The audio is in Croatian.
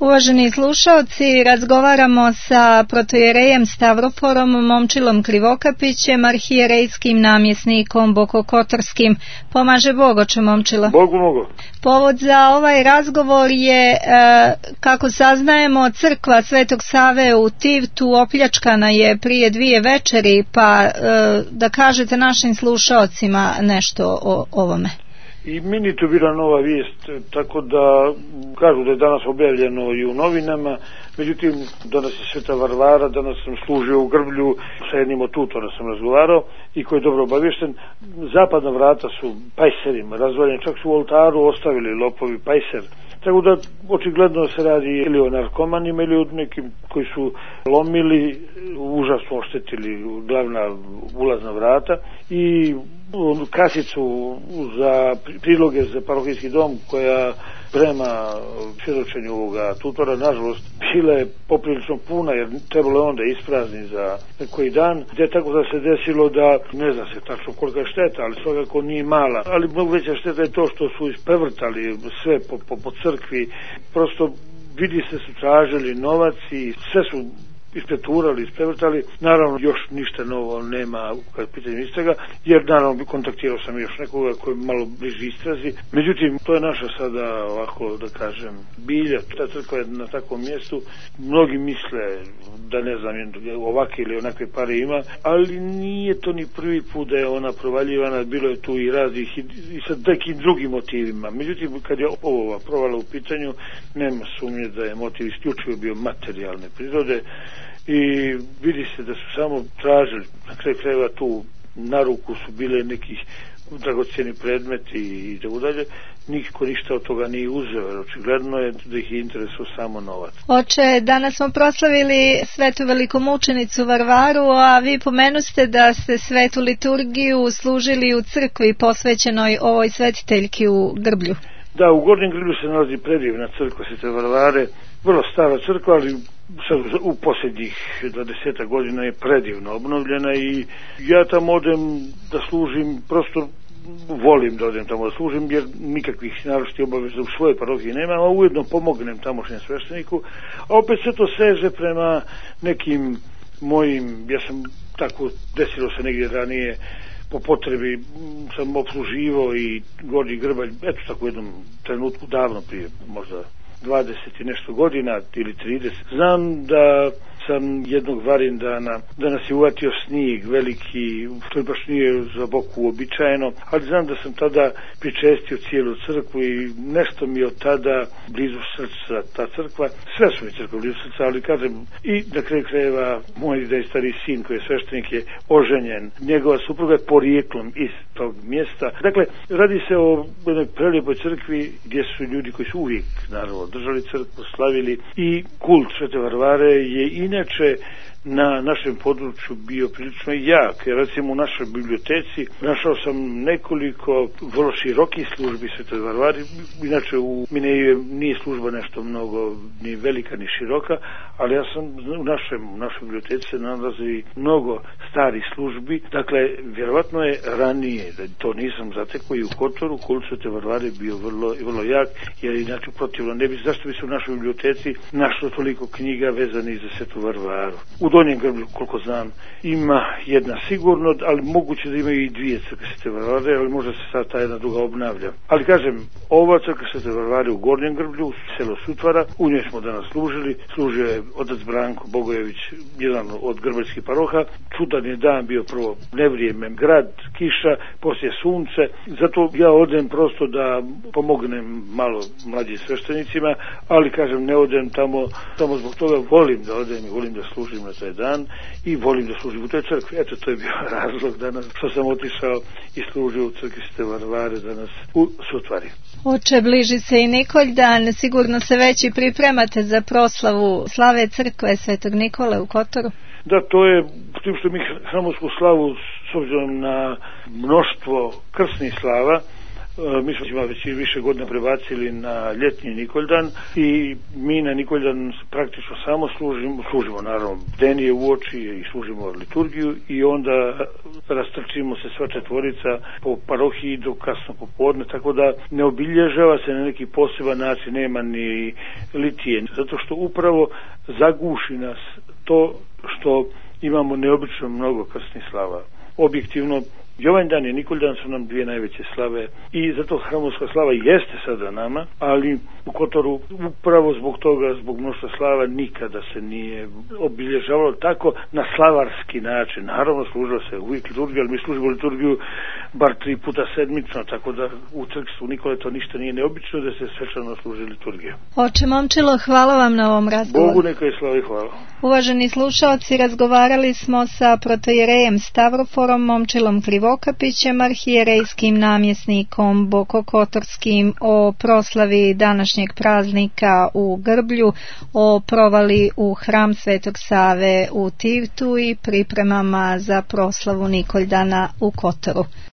Uvaženi slušaoci, razgovaramo sa protojerejem Stavroporom Momčilom Krivokapićem, arhijerejskim namjesnikom Bokokotorskim. Pomaže Bog, oče Momčilo. Bogu mogu. Povod za ovaj razgovor je, kako saznajemo, crkva Svetog Save u Tivtu opljačkana je prije 2 večeri, pa da kažete našim slušaocima nešto o ovome. I meni to bila nova vijest, tako da kažu da je danas objavljeno i u novinama, međutim danas je Sveta Varvara, danas sam služio u Grblju, sa jednim od tutora sam razgovarao i koji je dobro obavješten. Zapadna vrata su pajserima razvaljeni, čak su u oltaru ostavili lopovi pajser. Tako da očigledno se radi ili o narkomanima ili o nekim koji su lomili, užasno oštetili glavna ulazna vrata i kasicu za priloge za parohijski dom koja prema svjedočenju ovoga tutora, nažalost, bila je poprilično puna jer trebalo je onda isprazni za koji dan, gdje tako da se desilo da, ne zna se tačno kolika je šteta, ali svakako nije mala, ali mnogo veća šteta je to što su isprevrtali sve po crkvi, prosto vidi se su tražili novac i sve su ispreturali, isprevrtali, naravno još ništa novo nema kad pitanju istraga, jer naravno kontaktirao sam još nekoga koji je malo bliži istrazi, međutim to je naša sada ovako da kažem bilja, ta crkva je na takvom mjestu, mnogi misle da ne znam ovakve ili onakve pare ima, ali nije to ni prvi put da je ona provaljivana, bilo je tu i raznih i sa nekim drugim motivima, međutim kad je ova provala u pitanju, nema sumnje da je motiv isključivo bio materijalne prirode i vidi se da su samo tražili, na kraju krajeva tu na ruku su bile nekih dragocjeni predmeti i tako dalje, niko ništa od toga nije uzeo, jer očigledno je da ih je interesuo samo novac. Oče, danas smo proslavili svetu velikomučenicu Varvaru, a vi pomenuste da ste svetu liturgiju služili u crkvi posvećenoj ovoj svetiteljki u Grblju. Da, u Gornjem Grblju se nalazi predivna crkva Svete Varvare, vrlo stara crkva, ali sad u posljednjih 20 godina je predivno obnovljena i ja tamo odem da služim, prosto volim da odem tamo da služim jer nikakvih naročitih obaveza u svojoj parohiji nema, a ujedno pomognem tamošnjem svešteniku, a opet sve to seže prema nekim mojim, ja sam tako, desilo se negdje ranije, po potrebi sam opsluživao i Gornji Grbalj, eto tako u jednom trenutku davno prije možda 20 i nešto godina ili 30. Znam da sam jednog varindana, da nas je uvatio snijeg veliki, što baš nije za Boku uobičajeno, ali znam da sam tada pričestio cijelu crkvu i nešto mi od tada blizu srca ta crkva, sve su mi crkve blizu srca, ali kažem i na kraju krajeva moj da je stari sin koji je sveštenik je oženjen, njegova supruga je porijeklom iz tog mjesta. Dakle, radi se o jednoj prelijepoj crkvi gdje su ljudi koji su uvijek naravno držali crkvu, slavili i kult Svete Varvare je inače na našem području bio prilično jak. Recimo u našoj biblioteci našao sam nekoliko vrlo širokih službi Svetoj Varvari. Inače u Mineju nije služba nešto mnogo ni velika ni široka, ali ja sam u našoj biblioteci se nalazi mnogo starih službi. Dakle, vjerovatno je ranije, da to nisam zatekao i u Kotoru, kult Svete Varvare bio vrlo jak, jer inače protivno ne bi, zašto bi se u našoj biblioteci našlo toliko knjiga vezanih za Svetu Varvaru. U Donjem Grblju, koliko znam, ima jedna sigurno, ali moguće da imaju i 2 crkve Svete Varvare, ali možda se sad ta jedna druga obnavlja. Ali kažem, ova crkva Svete Varvare u Gornjem Grblju, selo Sutvara, u njoj smo danas služili, služio je otac Branko Bogojević, jedan od grbaljskih paroha. Čudan je dan bio, prvo nevrijeme, grad, kiša, poslije sunce, zato ja odem prosto da pomognem malo mlađim sveštenicima, ali kažem, ne odem tamo zbog toga, volim da odem i volim da služim na taj dan i volim da služim u toj crkvi. Eto, to je bio razlog danas što sam otišao i služio u crkvi Svete Varvare danas u Sutvari. Oče, bliži se i Nikoljdan, sigurno se već i pripremate za proslavu slave crkve Svetog Nikole u Kotoru. Da, to je, s tim što mi hramovsku slavu, s obzirom na mnoštvo krsnih slava, Mi smo već više godina prebacili na ljetni Nikoldan i mi na Nikoldan praktično samo služimo naravno bdenije u oči i služimo liturgiju i onda rastrčimo se sva četvorica po parohiji do kasno popodne, tako da ne obilježava se na neki poseban način, nema ni litije, zato što upravo zaguši nas to što imamo neobično mnogo krstnih slava. Objektivno, Jovanjdan i Nikoldan su nam dvije najveće slave i zato hramovska slava jeste sada nama, ali u Kotoru upravo zbog toga, zbog mnoštva slava, nikada se nije obilježavalo tako na slavarski način. Naravno služilo se uvijek liturgiju, ali mi služimo liturgiju bar 3 puta sedmično, tako da u crkvu Nikole to ništa nije neobično da se svečano služi liturgija. Oče Momčilo, hvala vam na ovom razgovoru. Bogu neka je slava i hvala. Uvaženi slušalci, razgovarali smo sa protoijerejem Stavroforom Momčilom Krivokapićem, arhijerejskim namjesnikom Bokokotorskim, o proslavi današnjeg praznika u Grblju, o provali u hram Svetog Save u Tivtu i pripremama za proslavu Nikoldana u Kotoru.